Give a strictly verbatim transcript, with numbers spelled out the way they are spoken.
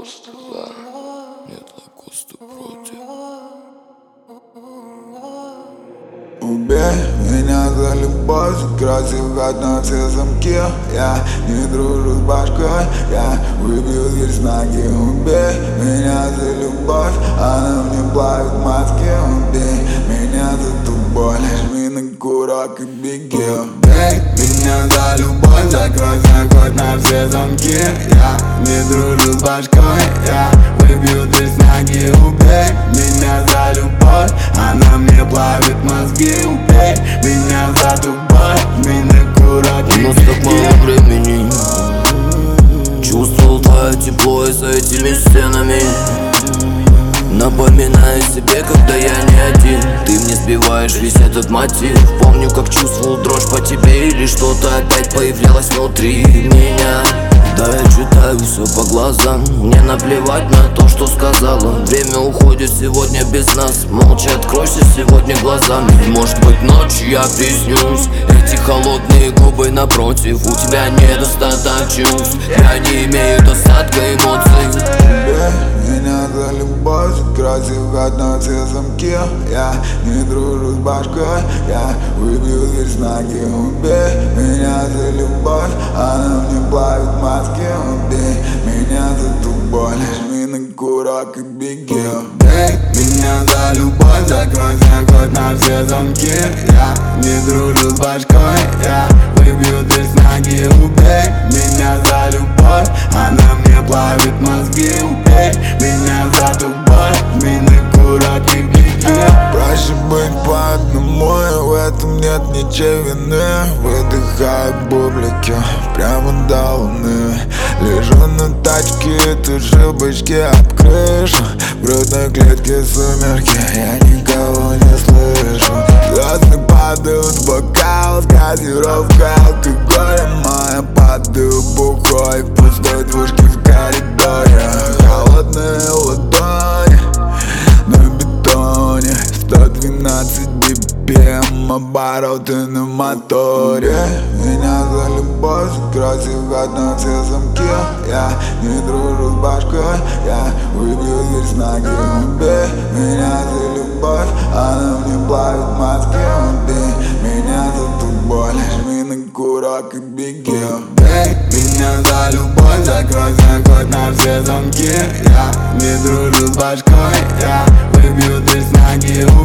Лакоста, да. Нет, Лакоста против. Убей меня за любовь, красивать на все замки. Я не дружу с башкой, я выбью дверь с ноги. Убей меня за любовь, она мне плавит мозги. Убей меня за ту боль, жми на курок и беги. Убей меня за любовь, закрой заход на все замки. Я не дружу с башкой, я выбью дверь с ноги. Убей меня за любовь, она мне плавит мозги. Убей меня за ту боль, жми на курок и беги. У нас так мало времени, чувствовал твое тепло и за этими стенами. Напоминаю себе, когда я не один. Ты мне сбиваешь весь этот мотив. Помню, как чувствовал дрожь по тебе, или что-то опять появлялось внутри меня. Да, я читаю все по глазам, мне наплевать на то, что сказала. Время уходит сегодня без нас, молча откройся сегодня глазами. Может быть ночью я приснюсь, эти холодные губы напротив. У тебя недостаток чувств, я не имею достатка эмоций. Убей меня за любовь, красивать на все замки. Я не дружу с башкой, я выбью дверь с ноги. Убей меня за любовь, она мне плавит мозги. Убей меня за ту боль, жми на курок и беги. Убей меня за любовь, закрой заход на все замки. Я не дружу с башкой, я выбью дверь с ноги. Убей меня за любовь, она мне плавит мозги. Убей меня за ту боль, жми на курок и беги. Проще быть по одному, и в этом нет ничей вины. Выдыхаю бублики прямо до луны. Лежу на тачке, тушу бычки об крышу. В грудной клетке сумерки, я никого не слышу. Звезды падают в бокал с газировкой алкоголем. А я падаю бухой в пустой двушке в коридоре. Холодные ладони на бетоне, сто двенадцать би пи эм, обороты на моторе. Меня за любовь, красивать на все замки. Я не дружу с башкой, я выбью дверь с ноги. Убей меня за любовь, она мне плавит мозги. Убей меня за ту боль, жми на курок и беги. Убей меня за любовь, закрой заход на все замки. Я не дружу с башкой, я выбью дверь с ноги.